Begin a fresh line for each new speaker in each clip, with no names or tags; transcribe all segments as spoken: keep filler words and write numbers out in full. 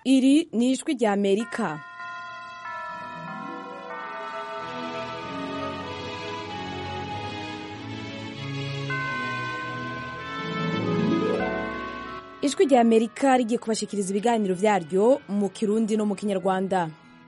Iri ni ijwi rya Amerika. Ijwi rya Amerika rigiye kubashikiriza ibiganiro vyaryo mu Kirundi no mu Kinyarwanda.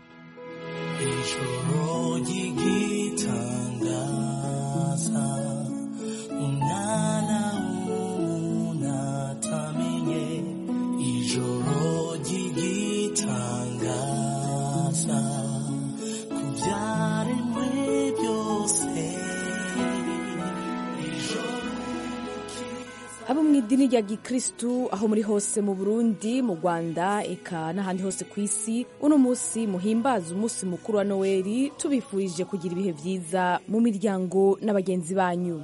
Abo mw'idini rya Gikristu aho muri hose mu Burundi, mu Rwanda, eka n'ahandi hose kw'isi, uno musi muhimbaza umunsi mukuru wa Noeli, tubifurije kugira ibihe vyiza mu miryango n'abagenzi banyu.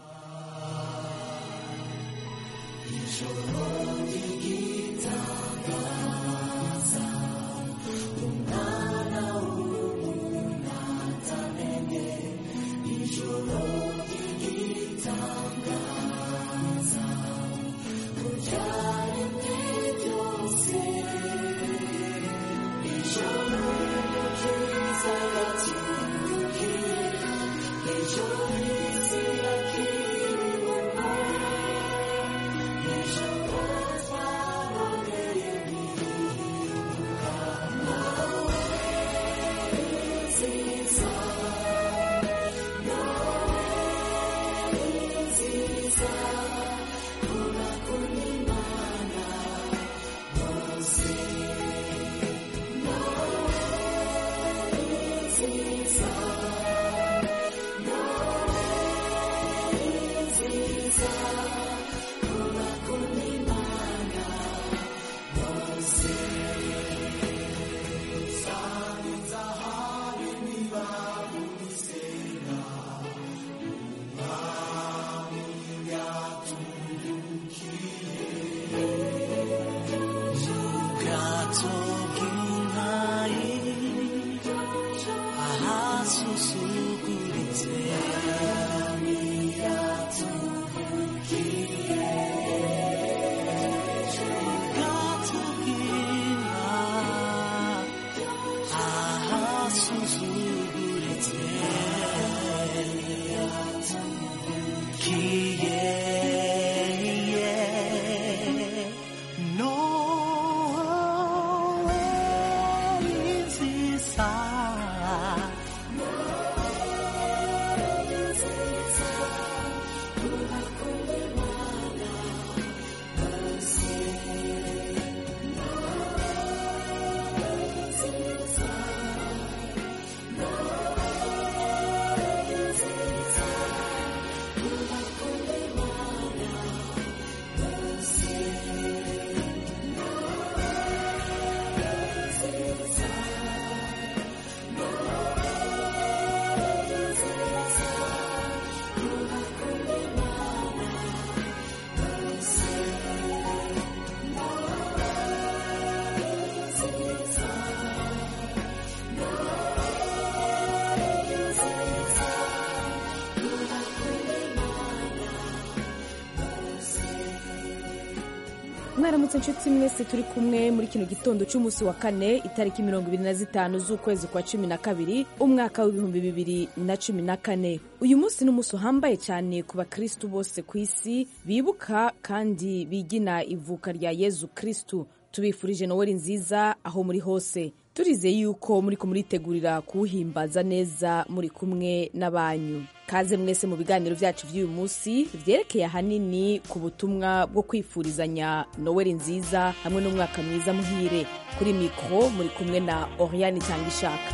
Mwaramutse nshuti mwese turi kumwe muri kino gitondo cy'umunsi wa kane itariki mirongo ibiri na zitanu z'ukwezi kwa cumi na kabiri umwaka w'ibihumbi bibiri na cumi na kane. Uyu munsi ni umunsi uhambaye cyane ku bakristu bose ku isi bibuka kandi bigina ivuka rya Yezu Kristu. Tubifurije Noeli nziza aho muri hose. Turizeye yuko muri ko muritegurira kuwuhimbaza neza muri kumwe n'abanyu. Kaze mwese mu biganiro vyacu vy'uyu munsi vyerekeye ahanini ku butumwa bwo kwifurizanya Noeli nziza hamwe n'umwaka mwiza muhire. Kuri mikro muri kumwe na Oriane Tangishaka.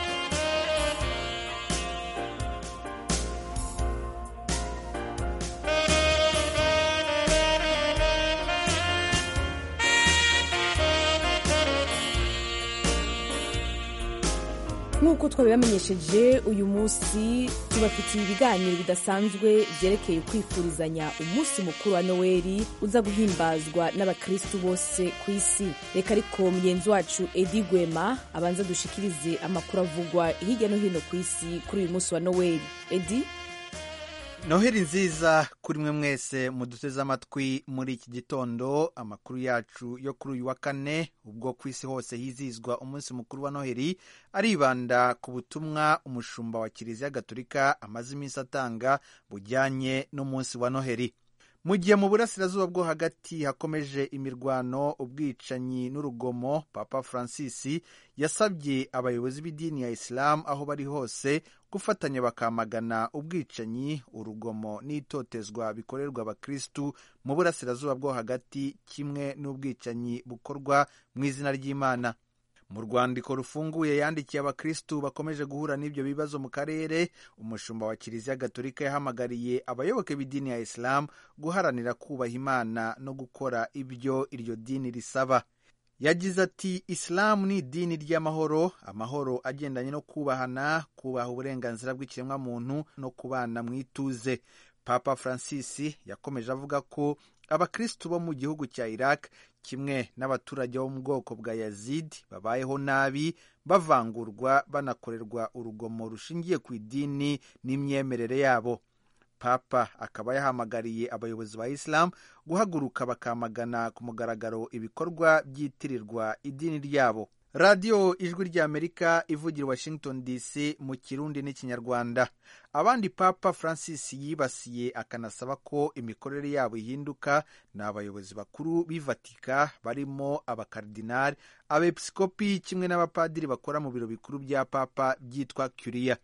Nk'uko twabibamenyesheje uyu munsi tubafitiye ibiganiro bidasanzwe vyerekeye kwifurizanya umunsi mukuru wa Noeli uza guhimbazwa n'abakristu bose ku isi. Reka ariko mugenzi wacu Edi Gwema abanza dushikirize amakuru avugwa hirya no hino ku isi kuri uyu munsi wa Noeli. Edi?
Noheri nziza kuri mwe mwese muduteze amatwi muri iki gitondo. Amakuru yacu yo kuri uyu wa kane, ubwo ku isi hose hizizwa umunsi mukuru wa Noheri, aribanda ku butumwa umushumba wa Kiliziya Gatolika amaze iminsi atanga bujyanye n'umunsi wa Noheri. Mu gihe mu burasirazuba bwo hagati hakomeje imirwano, ubwicanyi n'urugomo, Papa Francis yasabye abayobozi b'idini ya Islam aho bari hose gufatanya bakamagana ubwicanyi, urugomo n'itotezwa bikorerwa abakristu mu burasirazuba bwo hagati, kimwe n'ubwicanyi bukorwa mu izina ry'Imana. Mu rwandiko rufunguye yandikiye abakristu bakomeje guhura n'ibyo bibazo mu karere, umushumba wa Kiliziya Gatolika yahamagariye abayoboke b'idini ya Islam guharanira kubaha Imana no gukora ibyo iryo dini risaba. Yagize ati, Islam ni idini ry'amahoro, amahoro agendanye no kubahana, kubaha uburenganzira bw'ikiremwamuntu no kubana mu ituze. Papa Francis yakomeje avuga ko abakristu bo mu gihugu cya Iraq kimwe n'abaturage bo mu bwoko bwa Yazid babayeho nabi, bavangurwa, banakorerwa urugomo rushingiye ku idini n'imyemerere yabo. Papa akaba yahamagariye abayobozi ba Islam guhaguruka bakamagana ku mugaragaro ibikorwa byitirirwa idini ryabo. Radio Ijwi ry'Amerika ivugira Washington D C mu Kirundi n'Ikinyarwanda. Abandi Papa Francis yibasiye akanasaba ko imikorere yabo ihinduka ni abayobozi bakuru b'ivatika, barimo abakardinali, abepiskopi kimwe n'abapadiri bakora mu biro bikuru bya Papa byitwa Curia.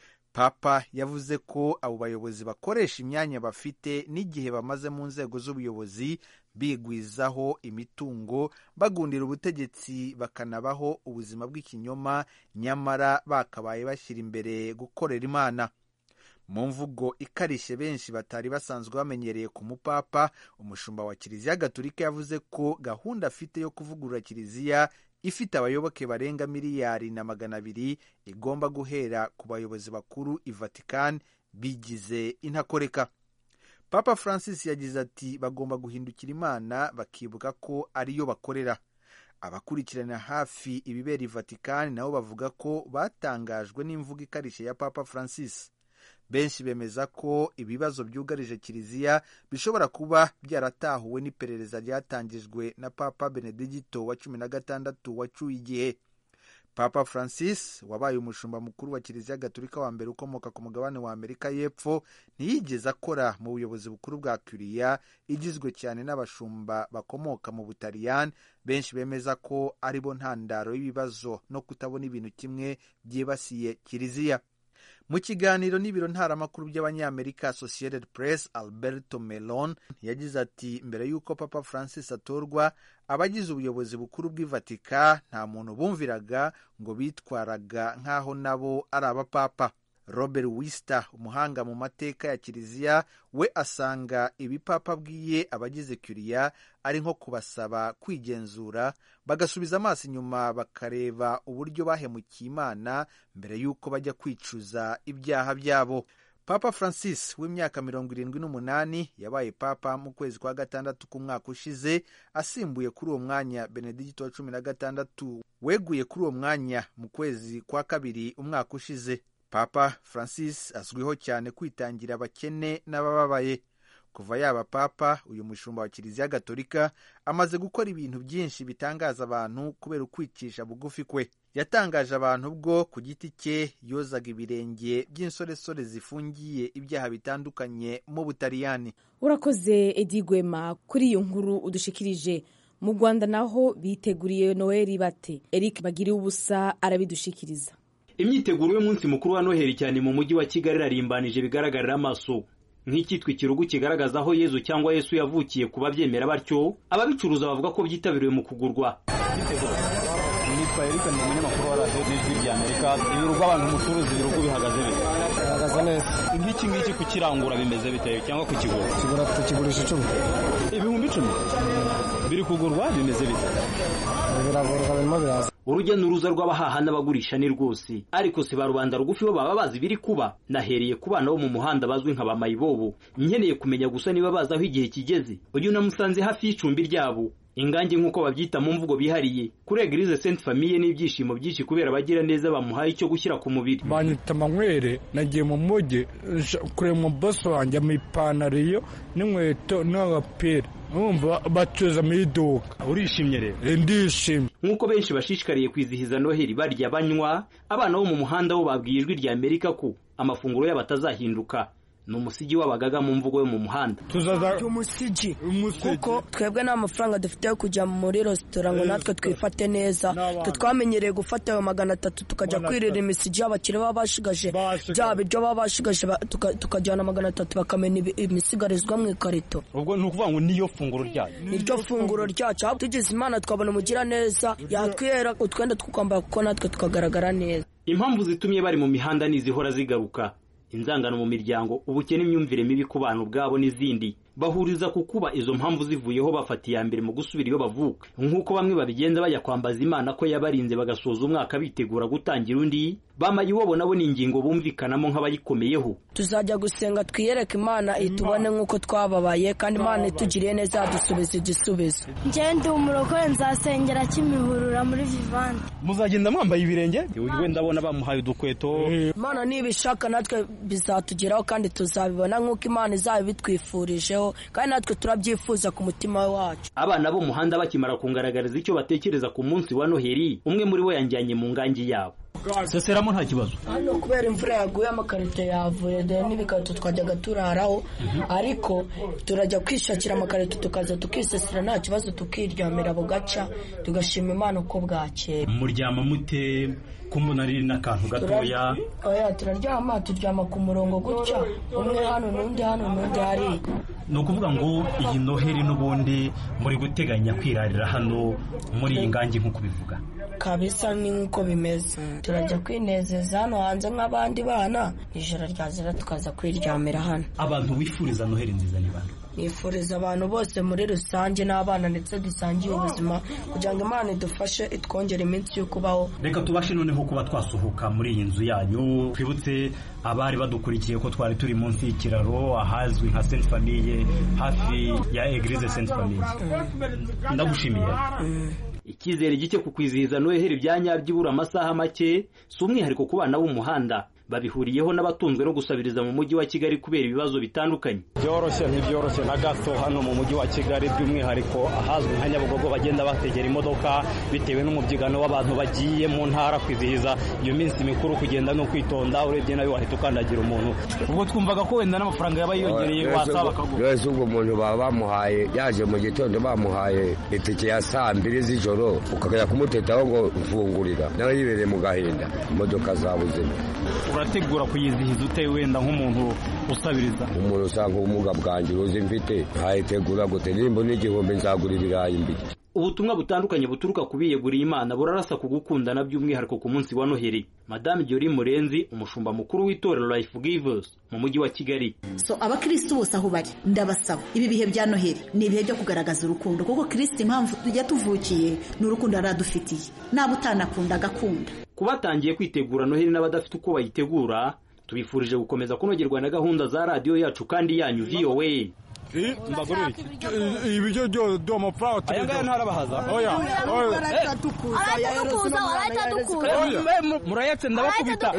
Papa yavuze ko abo bayobozi bakoresha imyanya bafite n'igihe bamaze mu nzego z'ubuyobozi bigwizaho imitungo, bagundira ubutegetsi, bakanabaho ubuzima bw'ikinyoma, nyamara bakabaye bashyira imbere gukorera Imana. Mu mvugo ikarishe benshi batari basanzwe bamenyereye ku mupapa, umushumba wa Kiliziya Gatolika yavuze ko gahunda afite yo kuvugurura Kiliziya ifite abayoboke barenga miliyari na magana abiri igomba guhera ku bayobozi bakuru i Vatican bigize intakoreka. Papa Francis yagize ati, bagomba guhindukira Imana bakibuka ko ariyo bakorera. Abakurikirana hafi ibibera i Vatican nabo bavuga ko batangajwe n'imvugo ikarishe ya Papa Francis. Benshi bemeza ko ibibazo byugarije Kiliziya bishobora kuba byaratahuwe n'iperereza ryatangijwe na Papa Benedicto wa cumi na gatandatu wacyuye igihe. Papa Francis wabaye umushumba mukuru wa Kiliziya Gatolika wa mbere ukomoka ku mugabane wa Amerika y'Epfo ntiyigeze akora mu buyobozi bukuru bwa Curia, igizwe cyane n'abashumba bakomoka mu Butaliyani, benshi bemeza ko ari bo ntandaro y'ibibazo no kutabona ibintu kimwe byibasiye Kiliziya. Mu kiganiro n'ibiro ntaramakuru by'Abanyamerika Associated Press, Alberto Melon yagize ati, mbere y'uko Papa Francis atorwa, abagize ubuyobozi bukuru bw'ivatika nta muntu bumviraga ngo bitwaraga nk'aho nabo ari abapapa. Robert Wister, umuhanga mu mateka ya Kiliziya, we asanga ibipapa bwiye abagize Curia ari nko kubasaba kwigenzura, bagasubiza amaso inyuma bakareba uburyo bahemukiye Imana mbere y'uko bajya kwicuza ibyaha byabo. Papa Francis w'imyaka mirongo irindwi n'umunani yabaye papa mu kwezi kwa gatandatu k'umwaka ushize, asimbuye kuri uwo mwanya Benedicto wa cumi na gatandatu weguye kuri uwo mwanya mu kwezi kwa kabiri umwaka ushize. Papa Francis azwiho cyane kwitangira abakene n'abababaye. Kuva yaba papa, uyu mushumba wa Kiliziya Gatolika amaze gukora ibintu byinshi bitangaza abantu kubera ukwicisha bugufi kwe. Yatangaje abantu ubwo ku giti cye yozaga ibirenge by'insoresore zifungiye ibyaha bitandukanye mu Butaliyani.
Urakoze Edi Gwema kuri iyo nkuru udushikirije. Mu Rwanda naho biteguriye Noheri bate? Eric Bagiriye ubusa arabidushikiriza.
Imyiteguro y'umunsi mukuru wa Noheri cyane mu mujyi wa Kigali arimbanije bigaragarira amaso. Nk'ikitwa ikirugu kigaragaza aho Yezu cyangwa Yesu yavukiye kuba byemera batyo, ababicuruza bavuga ko byitabiriwe mu kugurwa.
Nitwa Eric ni umunyamakuru wa Radio Ijwi ry'Amerika. Ibirugo abantu mucuruzi ibirugo bihagaze bite? Bihagaze neza. Nk'iki ngiki kukirangura bimeze bite cyangwa kukigura? Kigura tukigurisha icumi. Ibihumbi icumi. Biri kugurwa bimeze bite? Biragurwa birimo biraza.
Urujya n'uruza rw'abahaha n'abagurisha ni rwose, ariko si ba rubanda rugufi bo baba bazi biri kuba. Nahereye ku bana bo mu muhanda bazwi nka bamayibobo, nkeneye kumenya gusa niba bazi aho igihe kigeze. Uyu namusanze hafi y'icumbi ryabo. ingangi nk'uko babyita mu mvugo bihariye. Kuri Eglise Sainte Famille n'ibyishimo byinshi kubera bagira neza bamuhaye icyo gushyira ku mubiri.
Banyita Manywere, nagiye mu mujyi kure mu boso wanjye mu ipantaro iyo n'inkweto n'agapira. Umva bacuza mu iduka.
Urishimye rero?
Ndishimye.
Nk'uko benshi bashishikariye kwizihiza Noheli barya banywa, abana bo mu muhanda bo babwiye Ijwi rya Amerika ko amafunguro yabo atazahinduka. Ni umusigi w'abagaga mu mvugo yo mu muhanda.
Tuzaza
umusigi kuko twebwe nta mafaranga dufite yo kujya muri resitora ngo natwe twifate neza. Twe twamenyereye gufata ayo magana atatu tukajya kwirira imisigi y'abakire baba bashigaje bya biryo baba bashigaje tukajyana magana atatu bakamena imisigarizwa mu ikarito.
Ubwo ni ukuvuga ngo niyo funguro ryacu.
Niryo funguro ryacu. Aho tugize Imana twabona umugira neza yatwera utwenda twukwambara kuko natwe tukagaragara neza.
Impamvu zitumye bari mu mihanda nizihora zigaruka. Inzangano mu miryango, ubukene, imyumvire mibi ku bantu ubwabo n'izindi. Bahuriza ku kuba izo mpamvu zivuyeho bafatiye mbere mu gusubira iyo bavuka. Nk'uko bamwe babigenza bajya kwambaza Imana ko yabarinze bagasoza umwaka bitegura gutangira undi, bamaye iwabo nabo ni ingingo bumvikanamo nk'abayikomeyeho.
Tuzajya gusenga twiyereke Imana itubone nk'uko twababaye kandi Imana itugiriye neza dusubiza igisubizo.
Njye ndi umurokore nzasengera Kimihurura muri Vivante.
Muzagenda mwambaye ibirenge? Yewe ndabona bamuhaye udukweto.
Imana nibishaka natwe bizatugeraho kandi tuzabibona nk'uko Imana izabitwifurijeho kandi natwe turabyifuza ku mutima wacu.
Abana bo muhanda bakimara kungaragariza icyo batekereza ku munsi wa Noheli, umwe muri bo yanjyanye mu ngangi yabo.
Seseramo nta kibazo.
Hano kubera imvura yaguye amakarito yavuye dore n'ibikato twajyaga turaraho, ariko turajya kwishakira amakarito tukaza tukisesera nta kibazo tukiryamira bugaca tugashima Imana uko bwakeye.
Muryama mute kumbona ari nakantu gatoya?
Oya turaryama turyama ku murongo gutya umwe hano n'undi hano n'undi hari.
No kuvuga ngo iyi Noheli n'ubundi muri guteganya kwirarira hano muri ingangi nk'uko bivuga.
Kabisa ni nkuko bimeze. Turajya kwinezeza hano hanze nk'abandi bana, ijoro ryazira tukaza kwiryamira hano.
Abantu wifuriza Noheli nziza ni bande?
Nifuriza abantu bose muri rusange n'abana ndetse dusangiye ubuzima kugira ngo Imana idufashe itwongere iminsi yo kubaho.
Reka tubashe noneho kuba twasuhuka muri iyi nzu yanyu. Twibutse abari badukurikiye ko twari turi munsi y'ikiraro ahazwi nka Sainte Famille hafi ya Eglise Sainte Famille. Ndagushimiye.
Icyizere gike ku kwizihiza Noheli byanyabyibura amasaha make, si umwihariko ku bana b'umuhanda. Babihuriyeho n'abatunzwe no gusabiriza mu mujyi wa Kigali kubera ibibazo bitandukanye.
Byoroshye ntibyoroshye na gato hano mu mujyi wa Kigali, by'umwihariko ahazwi nka Nyabugogo bagenda bategera imodoka bitewe n'umubyigano w'abantu bagiye mu ntara kwizihiza iyo minsi mikuru, kugenda no kwitonda urebye nayo wahita ukandagira umuntu. Ubwo twumvaga ko wenda n'amafaranga yaba yiyongereye wasaba akagura.
Yose ubwo umuntu baba bamuhaye yaje mu gitondo bamuhaye itike ya saa mbiri z'ijoro ukagaya kumutetaho ngo mfungurira nawe yibereye mu gahinda imodoka zabuze.
Urategura kuyizihiza ute wenda nk'umuntu usabiriza?
Umuntu usanga ubumuga bwanjye uruzi mfite ntayitegura gute nimba n'igihumbi nzagura ibirayi mbi.
Ubutumwa butandukanye buturuka ku biyeguriye Imana burarasa ku gukundana by'umwihariko ku munsi wa Noheli. Madame Diori Murenzi, umushumba mukuru w'itorero Life Givers mu mujyi wa Kigali.
So abakristo bose aho bari ndabasaba ibi bihe bya Noheli ni ibihe byo kugaragaza urukundo kuko Kristo impamvu tujya tuvukiye ni urukundo aradufitiye naba utanakunda agakunda.
Kubatangiye kwitegura Noheli n'abadafite uko bayitegura, tubifurije gukomeza kunogerwa na gahunda za radio yacu kandi yanyu V O A.
Mbagore ibyo byo do amafaranga
aya ngaya ntarabahaza.
Oya
oya tukuza warata tukuza
murayatse ndabakubita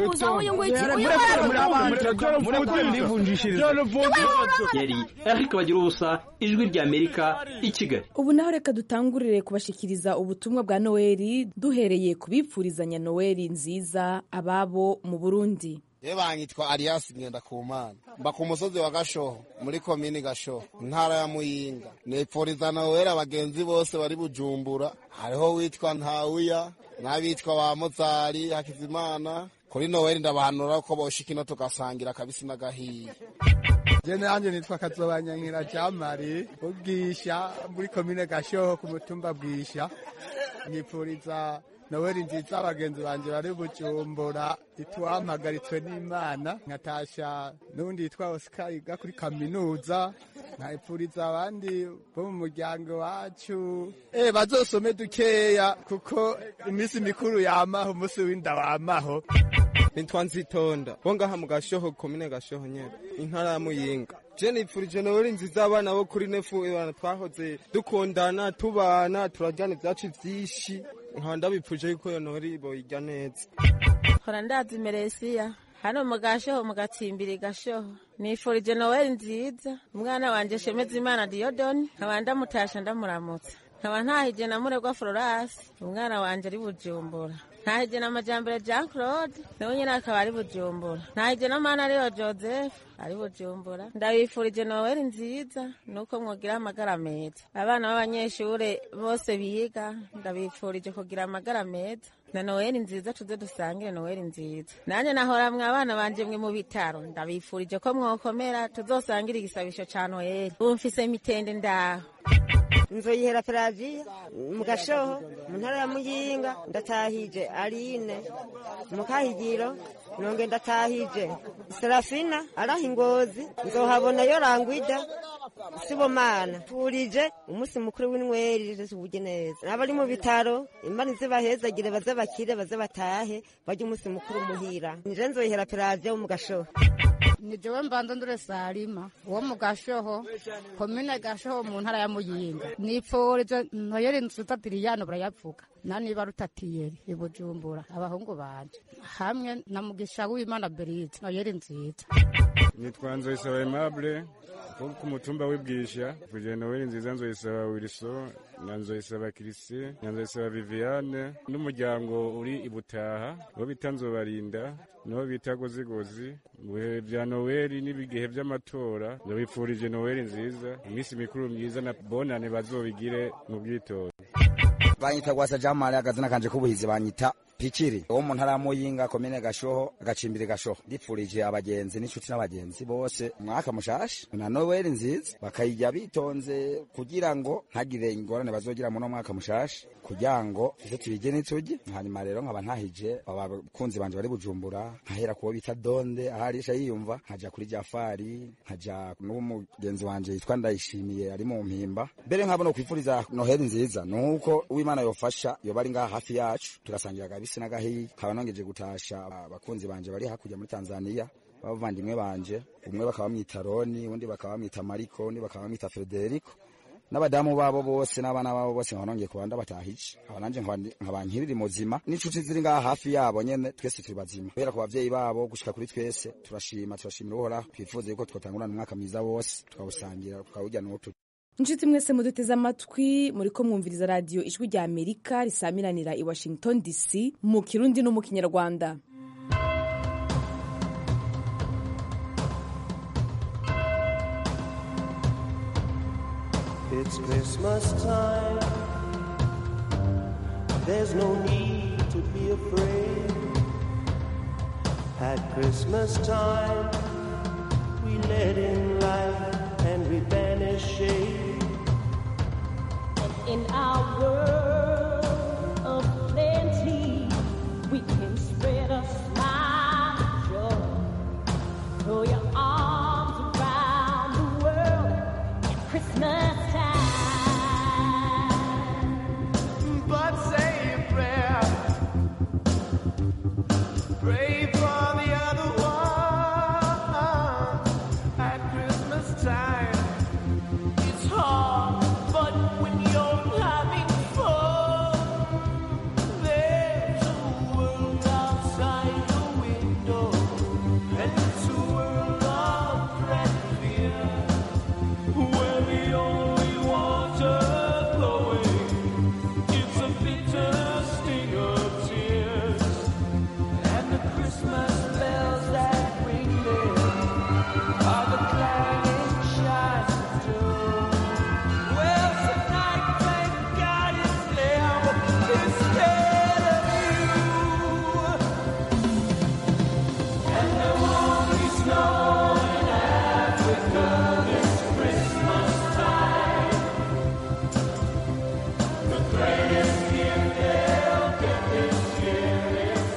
murekure ndivunjishiriza.
Yari Eric Bagira ubusa, Ijwi rya Amerika, i Kigali.
Ubu naho reka dutangurire kubashikiriza ubutumwa bwa Noheli duhereye kubipfurizanya Noheli nziza ababo mu Burundi.
Ye banyitwa Alias Ngendakumana, mba ku musozi wa Gashoho muri komini Gashoho ntara ya Muyinga. Nepfuriza Noheli abagenzi bose bari Bujumbura, hariho witwa Ntawuya n'abitwa ba Mozari Hakizimana. Kuri Noheli ndabahanura ko boshikino tugasangira kabisi n'agahiye.
Jene anje nitwa Kazobanyankira Jamari ubwisha muri komine Gashoho ku mutumba Bwisha. Nipfuriza Noheli nziza abagenzi banje bari Bujumbura itwampagaritwe n'Imana. Nkatasha n'undi yitwa Oscar yiga kuri kaminuza. Nkayipfuriza abandi bo mu muryango wacu eh bazosome dukeya kuko iminsi mikuru yamaho umunsi w'inda wamaho.
Nitwa Nzitonda bonga ha mu Gashoho komine Gashoho nyene intara ya Muyinga. je nipfurije noweli nziza abana bo kuri nefu ibana twahoze dukundana tubana turajyana ibyacu byinshi nkaba ndabipfuje yuko iyo noweli boyijya neza.
Hora ndazi Meresiya hano mu Gashoho mu Gatsimbiri Gashoho nifurije noweli nziza umwana wanje Shemeza Imana Diodoni nkaba ndamutasha ndamuramutsa nkaba ntahije na Muregwa Florence umwana wanje ari Bujumbura ntahije na Majambere Jean Claude nawe nyine akaba ari Bujumbura ntahije na Mana Leo Joseph ari Bujumbura. Ndabifurije noweli nziza nuko mwogira amagara meza abana b'abanyeshure bose biga ndabifurije kugira amagara meza na noweli nziza tuze dusangire noweli nziza. Nanje nahora mwe abana banje mwe mu bitaro ndabifurije ko mwokomera tuzosangira igisabisho ca noweli umfise mitende ndaho.
Nzoyihera Pelagiya mu Gashoho mu ntara ya Muyinga ndatahije Aline mu Kahigiro nonge ndatahije Serafina arahi Ngozi nzohabona yo Rangwida Sibomana turije umunsi mukuru w'inweri tubuje neza n'abari mu bitaro Imana izibahezagire baze bakire baze batahe baje umunsi mukuru muhira. Nje Nzoyihera Pelagiya mu Gashoho.
Ni jewe Mbando Ndure Salima wo mu Gashoho komine Gashoho mu ntara ya Muyinga nipfurije ntoyeri nzuta Diriyano barayavuga nani barutatiyeri i Bujumbura abahungu banje hamwe na Mugisha w'Imana Berite ntoyeri nziza.
Nitwa Nzoyisaba Aimable ku mutumba w'Ibwisha kuje noweli nziza Nzoyisaba Wilson na Nzoyisaba Christie na Nzoyisaba Viviane n'umuryango uri ibutaha bo bita Nzobarinda no bita Gozigozi mu bihe vya noweli n'ibigihe vy'amatora ndabifurije noweli nziza imisi mikuru myiza na bonane bazobigire mu bwitonzi.
Banyita Gwasa Jamali akazina kanje kubuhizi banyita Pikiri wo mu ntara ya Muyinga komine Gashoho Gacimbiri Gashoho. Ndipfurije abagenzi n'inshuti n'abagenzi bose mwaka mushasha na noweli nziza bakayijya bitonze kugira ngo ntagire ingorane bazogira mu no mwaka mushasha kugira ngo ivyo tubige n'itugi. Hanyuma rero nkaba ntahije abakunzi banje bari Bujumbura nkahera kubo bita Donde aharisha yiyumva nkaja kuri Jafari nkaja n'umugenzi wanje yitwa Ndayishimiye ari mu mpimba mbere nkabo no kwifuriza noheli nziza nuko uw'Imana yofasha yo bari ngaha hafi yacu tugasangira kabisa nagahi kaba nongeje gutasha abakunzi banje bari hakurya muri Tanzania bavandimwe banje umwe bakaba bamwita Roni undi bakaba bamwita Mariko undi bakaba bamwita Federico n'abadamu babo bose n'abana babo bose nongiye kubanda batahije abananje nkabankirira muzima n'inshuti ziri ngaha hafi yabo nyene twese turi bazima bera ku bavyeyi babo gushika kuri twese turashima turashimira uhora twifuze yuko twotangurana umwaka mwiza wose tukawusangira tukawujya n'utu.
Inshuti mwese muduteze amatwi muriko mwumviriza radio Ijwi rya Amerika risamiranira i Washington D C mu Kirundi no mu Kinyarwanda.
It's Christmas time. There's no need to be afraid. At Christmas time, we let in light and we banish shade.
And in our world of plenty, we can spread a smile of joy. Throw your arms around the world at Christmas time.
But say a prayer, pray for the other one at Christmas time. It's hard, but when you're having fun, there's a world outside the window, and it's a world of dread and fear, where the only water flowing is a bitter sting of tears, and the Christmas bells that ring there are the clanging chimes of doom. Well, tonight, thank God it's them instead of you, and there won't be snow in Africa this Christmas time. The greatest gift they'll get this year is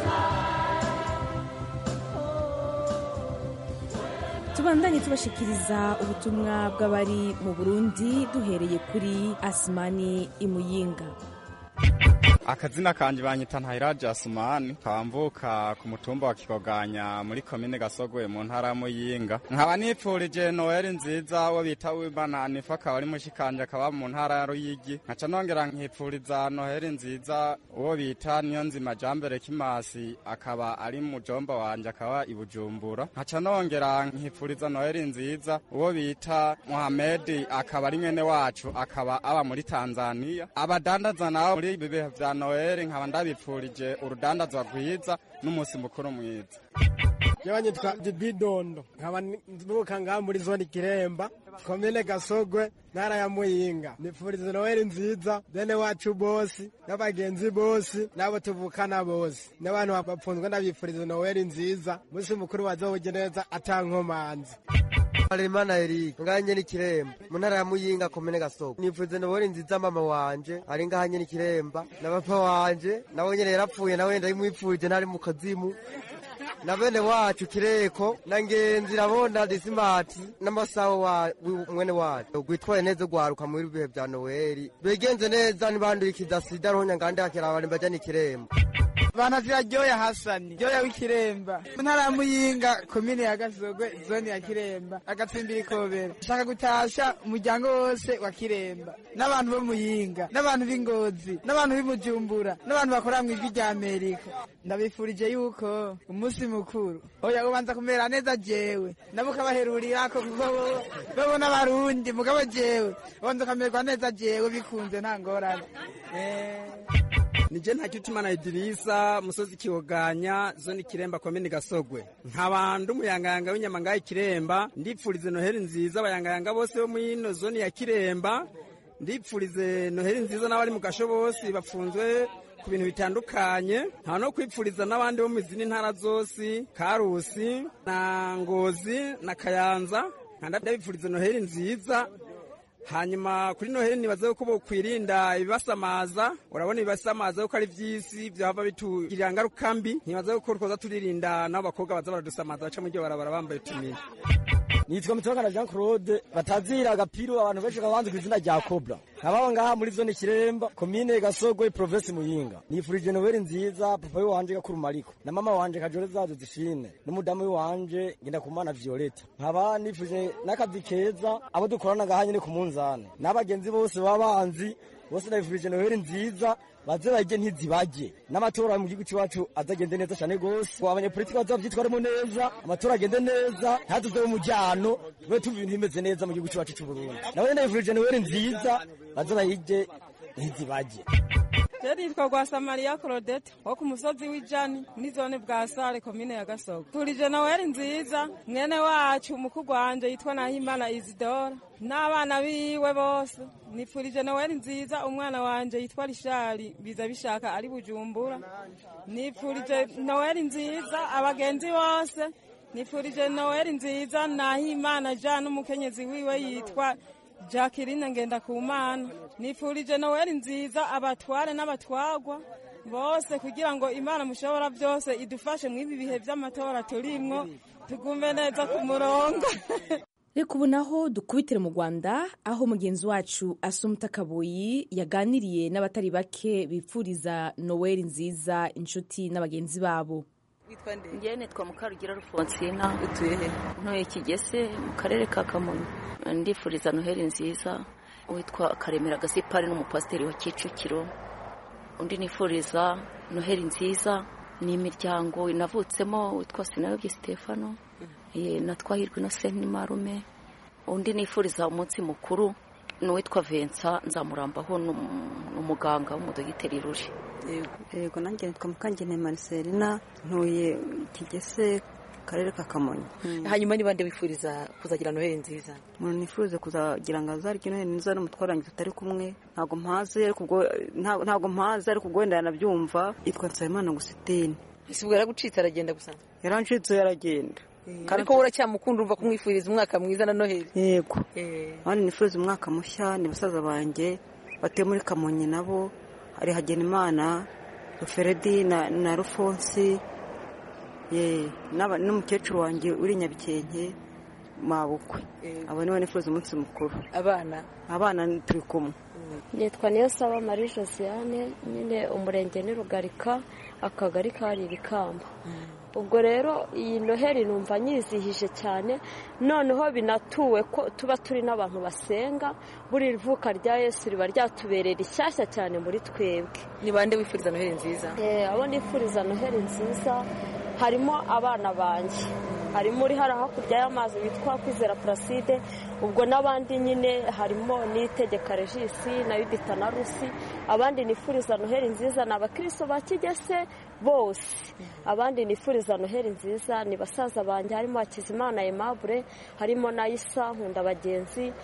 Tubandanye tubashikiriza ubutumwa bw'abari mu Burundi duhereye kuri Asmani Imuyinga.
akazina kanje banyita Ntahiraja Asumani kamvuka ku mutumba wa Kigoganya muri komine Gasogwe mu ntara ya Muyinga nkaba nipfurije Noel nziza wo bita w'Imana Anifa akaba ari mushikanje akaba mu ntara ya Ruyigi nkaca nongera nkipfuriza Noel nziza uwo bita Niyonzima Jambere Kimasi akaba ari mujomba wanje akaba i Bujumbura nkaca nongera nkipfuriza Noel nziza uwo bita Mohamed akaba ari mwene wacu akaba aba muri Tanzania abadandaza nawo muri bibe vya Noel nkaba ndabipfurije urudandazwa rwiza n'umunsi mukuru mwiza.
Yabanye twa Dibidondo nkaba nduka nga muri zone Kiremba komine Gasogwe ntara ya Muyinga nipfurize Noel nziza bene wacu bosi n'abagenzi bosi nabo tuvukana bosi n'abantu bapfunzwe ndabipfurize Noel nziza munsi mukuru wazoje neza atankomanzi.
Alimana Eric nganye ni Kiremba mu ntara ya Muyinga komine Gasogwe nipfuze Noel nziza mama wanje ari ngahanye ni Kiremba na papa wanje nawe nyene yarapfuye nawe ndayimwipfuje nari mu kazimu na bene wacu Kireko na Ngenzi rabona Disimati n'amasaho wa mwene wacu gwitwaye neza gwaruka muri bihe bya Noel begenze neza nibandurikiza sida ronya ngande akira abantu bajani Kiremba
bana zira Joya Hasani Joya w'Ikiremba ntara ya Muyinga komine ya Gasogwe zone ya Kiremba agatsimbira ikobera shaka gutasha umuryango wose wa Kiremba n'abantu bo Muyinga n'abantu b'Ingozi n'abantu b'Imujumbura n'abantu bakora mu ijwi rya Amerika ndabifurije yuko umunsi mukuru oya ubanza kumera neza jewe nabuka baherurira ko kuko babona abarundi mugabo jewe ubanza kamerwa neza jewe bikunze nta ngorane eh
Nije nta kitumana Idrisa musozi Kigoganya zone Kiremba komine Gasogwe nk'abantu muyanganga w'inyamanga y'Ikiremba ndipfurize Noheli nziza abayanganga bose bo mwino zone ya Kiremba ndipfurize Noheli nziza n'abari mu gasho bose bapfunzwe ku bintu bitandukanye nta no kwipfuriza n'abandi bo mu zindi ntara zose Karusi na Ngozi na Kayanza nkanda ndabipfurize Noheli nziza. Hanyuma kuri Noheli nibaze ko bo kwirinda ibibasamaza urabona ibibasamaza ko ari vyisi byava bitugirira ngaruka mbi nibaze ko twoza turirinda n'abakobwa baza baradusamaza baca mu gihe barabara bambaye tumira.
Nitwa Mutokana Jean Claude batazira agapiro abantu benshi kabanze ku izina rya Cobra nabaho ngaha muri zone Kiremba komine Gasogwe province Muyinga nifurije Noel nziza papa wanje Gakuru Mariko na mama wanje Kajore zazo zishine n'umudamu wanje ngenda kumana Violeta nkaba nifurije n'akazi keza abo dukorana ngaha nyine ku munzane n'abagenzi bose babanzi bose nifurije Noel nziza baze bajye ntizibaje n'amatora mu gihugu cyacu azagende neza cyane gose abanyapolitiki bazavyitwaremo neza amatora agende neza ntaduze mu mujyano we tuvi ibintu bimeze neza mu gihugu cyacu cy'u Burundi nawe nifurije Noel nziza baze bayije ntizibaje.
Jeri yitwa Rwasamariya Claudette wo ku musozi w'Ijani muri zone bwa Sare komine ya Gasogwe turije Noel nziza mwene wacu umukuru wanje yitwa Nahimana Isidore n'abana biwe bose nifurije Noel nziza umwana wanje yitwa Rishari biza bishaka ari Bujumbura nifurije Noel nziza abagenzi bose nifurije Noel nziza Nahimana Jean n'umukenyezi wiwe yitwa Jacqueline ngenda kumana nifurije Noel nziza abatware n'abatwagwa bose kugira ngo Imana mushobora byose idufashe mu ibi bihe by'amatora turimwo tugume neza ku murongo.
Reka ubu naho dukubitire mu Rwanda aho mugenzi wacu Asumta Kaboyi yaganiriye n'abatari bake bipfuriza Noel nziza inshuti n'abagenzi babo.
Ngiye nitwa Mukarugira Rufonsina utuye he ntoye Kigese mu karere ka Kamonyi ndifuriza Noheli nziza witwa Karemera Gasipari n'umupasiteri wa Kicukiro undi nifuriza Noheli nziza ni imiryango inavutsemo witwa Sinayobye Stefano ye natwahirwe no Seni Marume undi nifuriza umunsi mukuru n'uwitwa Vincent Nzamurambaho n'umuganga w'umudogiteri Ruri.
Yego nanjye nitwa Mukangene Marcelina ntuye Kigese karere ka Kamonyi.
Hanyuma ni bande bifuriza kuzagira Noheli nziza?
Umuntu nifuza kuzagira ngo azarye Noheli nziza n'umutwarangiza tutari kumwe ntago mpaze ariko ubwo ntago mpaze ariko ubwo wenda yanabyumva yitwa Nsabimana Gusitini.
Isubwo yaragucitse aragenda gusa.
Yarancitse yaragenda.
Ariko uracyamukunda urumva kumwifuriza umwaka mwiza na Noheli.
Yego. Abandi nifuriza umwaka mushya ni basaza banje batuye muri Kamonyi nabo ari Hagenimana Feredi na na Rufonsi ye naba n'umukecuru wanjye uri Nyabikenke mabukwe abo nibo nifuza umunsi mukuru
abana
abana turi kumwe
nitwa Niyonsaba Marie Josiane, nyine umurenge ni Rugarika, akagari kari Ibikamba. Ubwo rero iyi noheri numva nyizihije cyane, noneho binatuwe ko tuba turi n'abantu basenga, buri rivuka rya Yesu riba ryatuberera ishyashya cyane muri twebwe.
Ni bande wifuriza noheri nziza?
Eh, abo nifuriza noheri nziza harimo abana banjye, harimo uri hari hakurya y'amazi witwa Kwizera Placide, ubwo n'abandi nyine harimo Niyitegeka Regisi na Yudita na Rusi. Abandi nifuriza noheri nziza ni abakristo ba Kigese bose. Abandi nifuriza noheri nziza ni basaza banjye, harimo Hakizimana Aimable, harimo na Isa Nkunda Bagenzi,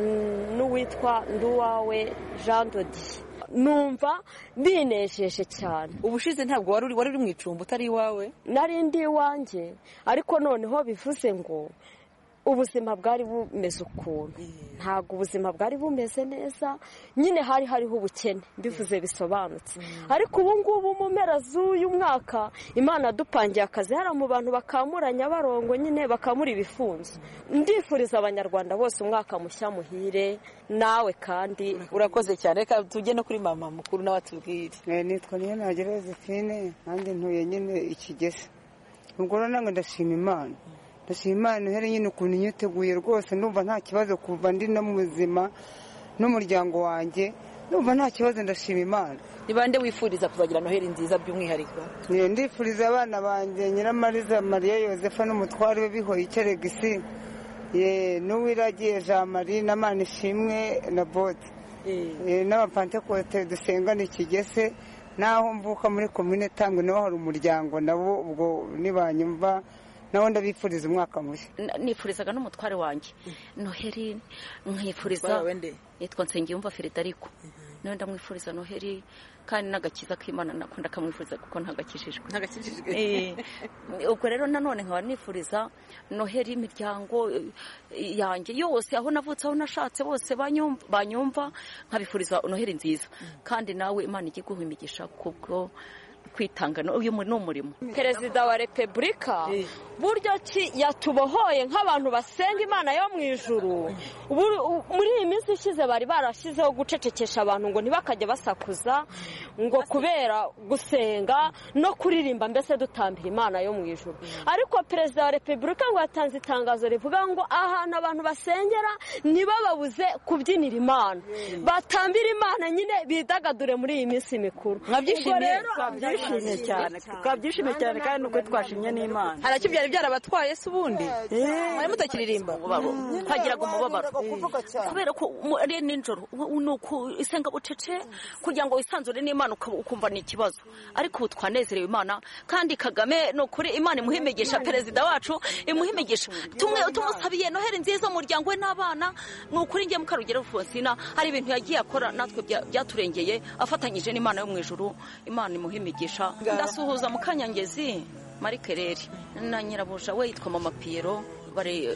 n'uwitwa Nduwawe Jean Dodi. Numva binejeje cyane.
Ubushize ntabwo wari uri wari uri mu icumbi utari iwawe?
Nari ndi iwanjye, ariko noneho bivuze ngo ubuzima bwari bumeze ukuntu, ntabwo ubuzima bwari bumeze neza, nyine hari hariho ubukene, mbivuze bisobanutse. Ariko ubu ngubu mu mpera z'uyu mwaka Imana dupangiye akazi, hari mu bantu bakamuranya barongo nyine bakamura ibifunzo. Ndifuriza abanyarwanda bose umwaka mushya muhire, nawe kandi
urakoze cyane. Reka tujye no kuri mama mukuru nawe atubwire.
Nitwa Niyonagire Josephine, nanjye ntuye nyine Ikigese. Ubwo rero nange ndashima Imana. Ndashima Imana here nyine ukuntu nyiteguye rwose, ndumva nta kibazo kuva ndi no muzima n'umuryango wanjye, ndumva nta kibazo, ndashima Imana.
Ni bande wifuriza kuzagira noheri nziza by'umwihariko?
Niyo ndifuriza abana banjye Nyiramariza Maria Yosefa n'umutware we Bihoye Ikeregisi, ye n'uwiragiye Jean Marie na Manishimwe na Bote, eh n'abapantekote dusengana Ikigese, naho mvuka muri commune Tangwe naho hari umuryango nabo, ubwo nibanyumva naho ndabifuriza umwaka mushya.
Nifurizaga n'umutware wanjye noheri, nkifuriza yitwa Nsengiyumva Frederico, niyo ndamwifuriza noheri, kandi n'agakiza k'Imana nakunda kamwifuriza kuko ntagakishijwe
ntagakishijwe
ubwo rero nanone nkaba nifuriza noheri imiryango yanjye yose, aho navutse aho nashatse bose banyumva banyumva nkabifuriza noheri nziza, kandi nawe Imana ijye guha imigisha kubwo kwitanga uyu n'umurimo.
Perezida wa Repubulika buryo ki yatubohoye nk'abantu basenga Imana yo mu ijuru. Muri iyi minsi ishize bari barashizeho gucecekesha abantu ngo ntibakajye basakuza, ngo kubera gusenga no kuririmba, mbese dutambira Imana yo mu ijuru. Ariko Perezida wa Repubulika ngo yatanze itangazo rivuga ngo ahantu abantu basengera ntibababuze kubyinira Imana, batambira Imana nyine bidagadure muri iyi minsi mikuru.
Mwabyishimiye?
Twishimye cyane, twabyishimiye cyane, kandi nuko twashimye n'Imana.
Haracyo byari byarabatwaye se ubundi mwari mutakiririmba?
Twagiraga umubabaro kubera ko ari ninjoro, nuko isenga bucece kugira ngo wisanzure n'Imana ukumva ni ikibazo. Ariko ubu twanezerewe Imana, kandi Kagame no kuri Imana imuhimegesha, perezida wacu imuhimegesha. Tumwe tumusabiye noheri nziza umuryango we n'abana. Nukuri ngiye Mukarugera Fonsina hari ibintu yagiye akora natwe byaturengeye, afatanyije n'Imana yo mu ijuru. Imana imuhimegesha. Ndasuhuza Mukanyangezi Marie Kereri na nyirabuja we yitwa Mama Piero, bare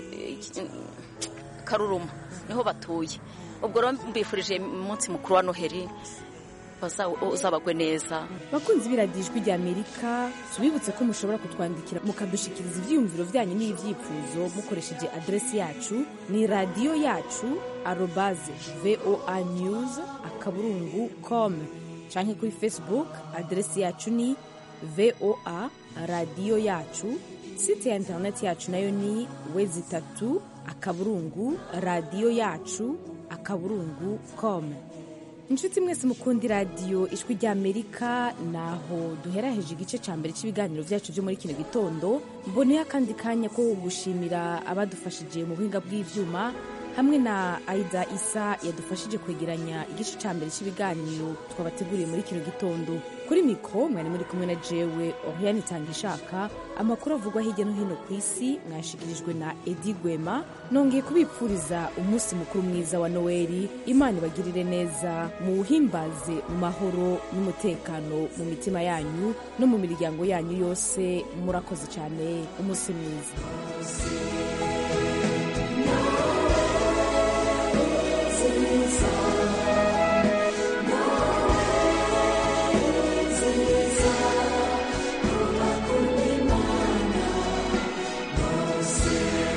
Karuruma niho batuye. Ubwo rero mbifurije umunsi mukuru wa noheri uzabagwe neza.
Bakunzi biradijwe rya Amerika, tubibutse ko mushobora kutwandikira mukadushikiriza ivyiyumviro vyanyu n'ivyifuzo mukoresheje adresi yacu ni radio yacu arobase voa news akaburungu com, canke kuri Facebook adresi yacu ni voa radio yacu, site ya internet yacu nayo ni wezi tatu akaburungu radio yacu akaburungu com. Inshuti mwese mukundi radio ijwi rya Amerika, naho duheraheje igice ca mbere cy'ibiganiro vyacu byo muri kino gitondo. Mboneye kandi kanya ko gushimira abadufashije mu buhinga bw'ivyuma, hamwe na Aida Isa yadufashije kwegeranya igice ca mbere cy'ibiganiro twabateguriye muri kino gitondo. Kuri mikro mwari muri kumwe na jewe Oriane Tangishaka. Amakuru avugwa hirya no hino ku isi mwashikirijwe na Edi Gwema. Nongeye kubipfuriza umunsi mukuru mwiza wa Noeli. Imana ibagirire neza, muhimbaze mu mahoro n'umutekano mu mitima yanyu no mu miryango yanyu yose. Murakoze cyane, umunsi mwiza.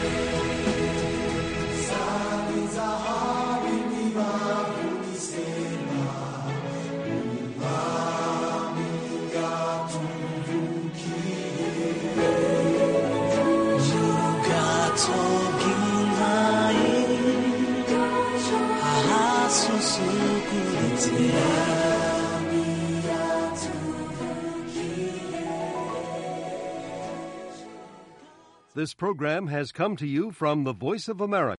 Say
This program has come to you from the Voice of America.